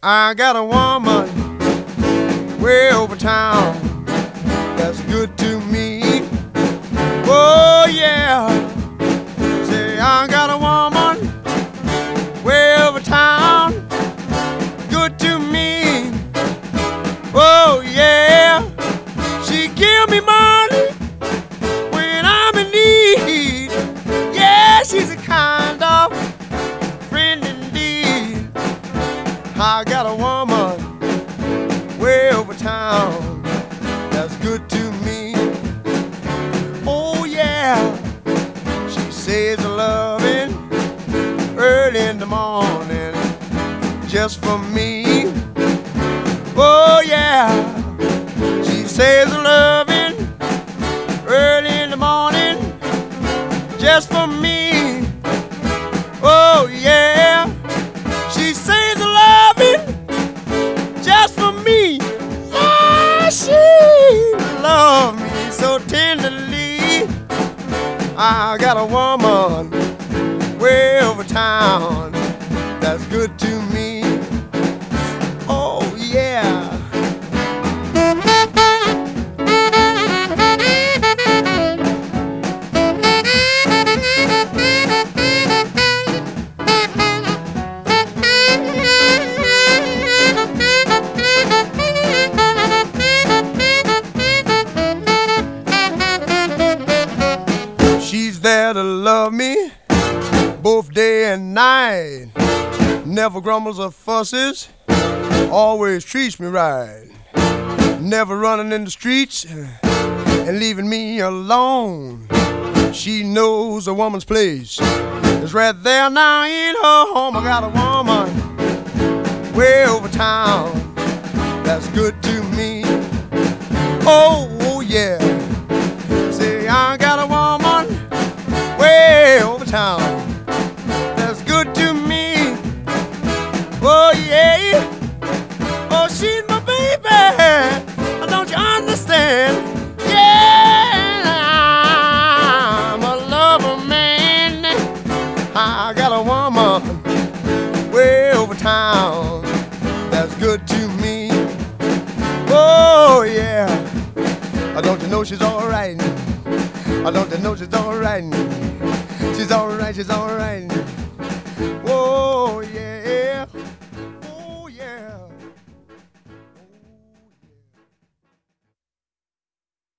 I got a woman way over town that's good to me. Oh yeah. Say I got a woman way over town, good to me. Oh yeah. She give me money when I'm in need. Yeah, she's a kind of friend indeed. I got a woman way over town that's good to me. Oh yeah. She says a loving early in the morning just for me. Oh yeah. She says a loving early in the morning just for me. Oh yeah. She says a loving just for me. Yeah, she loves me so tenderly. I got a woman way over town that's good to me. Oh yeah. She's there to love me both day and night. Never grumbles or fusses, always treats me right. Never running in the streets and leaving me alone. She knows a woman's place is right there now in her home. I got a woman way over town that's good to me. Oh yeah. Say I got a woman way over town that's good to me. Oh yeah. Oh, she's my baby. Don't you understand? Yeah, I'm a lover man. I got a woman way over town that's good to me. Oh yeah. Don't you know she's alright? Don't you know she's alright? She's alright, she's alright. Oh yeah.